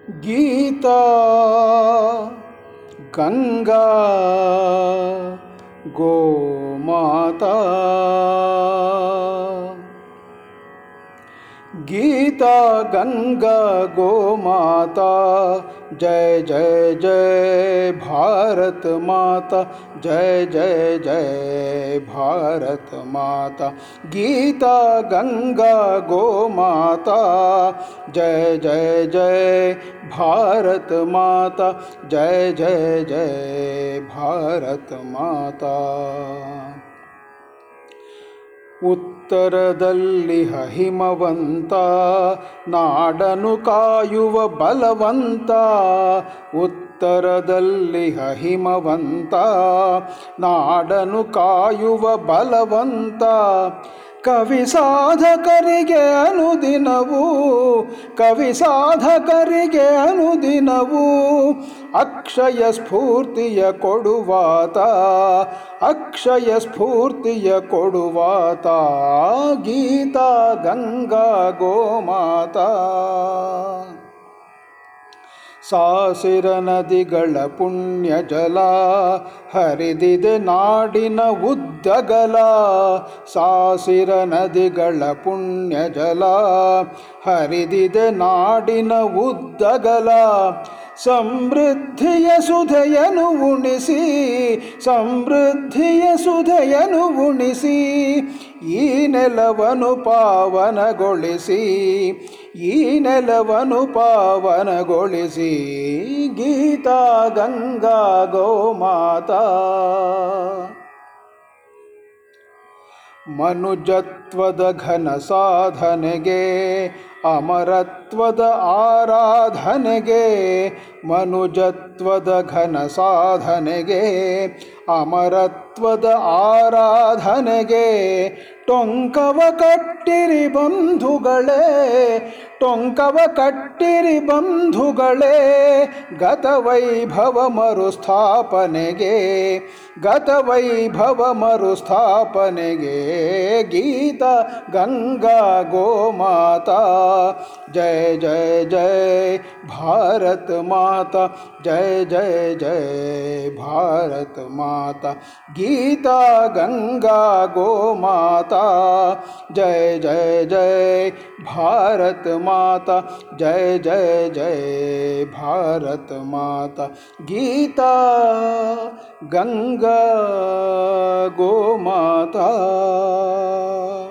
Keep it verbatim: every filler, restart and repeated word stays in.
ಗೀತಾ ಗಂಗಾ ಗೋಮಾತಾ गीता गंगा गोमाता जय जय जय भारत माता जय जय जय भारत माता गीता गंगा गोमाता जय जय जय भारत माता जय जय जय भारत माता ಉತ್ತರದಲ್ಲಿ ಹಿಮವಂತ ನಾಡನು ಕಾಯುವ ಬಲವಂತ ಉತ್ತರದಲ್ಲಿ ಹಿಮವಂತ ನಾಡನು ಕಾಯುವ ಬಲವಂತ ಕವಿ ಸಾಧಕರಿಗೆ ಅನುದಿನವೂ ಕವಿ ಸಾಧಕರಿಗೆ ಅನುದಿನವೂ ಅಕ್ಷಯ ಸ್ಫೂರ್ತಿಯ ಕೊಡುವಾತ ಅಕ್ಷಯ ಸ್ಫೂರ್ತಿಯ ಕೊಡುವಾತ ಗೀತಾ ಗಂಗಾ ಗೋಮಾತಾ ಸಾಸಿರ ನದಿಗಳ ಪುಣ್ಯ ಜಲ ಹರಿದಿದೆ ನಾಡಿನ ಉದ್ದಗಲ ಸಾಸಿರ ನದಿಗಳ ಪುಣ್ಯ ಜಲ ಹರಿದಿದೆ ನಾಡಿನ ಉದ್ದಗಲ ಸಮೃದ್ಧಿಯ ಸುಧೆಯನು ಉಣಿಸಿ ಸಮೃದ್ಧಿಯ ಸುಧೆಯನು ಉಣಿಸಿ ಈ ನೆಲವನ್ನು ಪಾವನಗೊಳಿಸಿ ಈ ನೆಲವನ್ನು ಪಾವನಗೊಳಿಸಿ ಗೀತಾ ಗಂಗಾ ಗೋಮಾತಾ ಮನುಜತ್ವದ ಘನ ಸಾಧನೆಗೆ ಅಮರತ್ವದ ಆರಾಧನೆಗೆ ಮನುಜತ್ವದ ಘನ ಸಾಧನೆಗೆ ಅಮರತ್ವದ ಆರಾಧನೆಗೆ ಟೊಂಕವ ಕಟ್ಟಿರಿ ಬಂಧುಗಳೇ ಟೊಂಕವ ಕಟ್ಟಿರಿ ಬಂಧುಗಳೇ ಗತವೈಭವ ಮರುಸ್ಥಾಪನೆಗೆ ಗತವೈಭವ ಮರುಸ್ಥಾಪನೆಗೆ ಗೀತಾ ಗಂಗಾ ಗೋಮಾತಾ जय जय जय भारत माता जय जय जय भारत माता गीता गंगा गोमाता जय जय जय भारत माता जय जय जय भारत माता गीता गंगा गोमाता।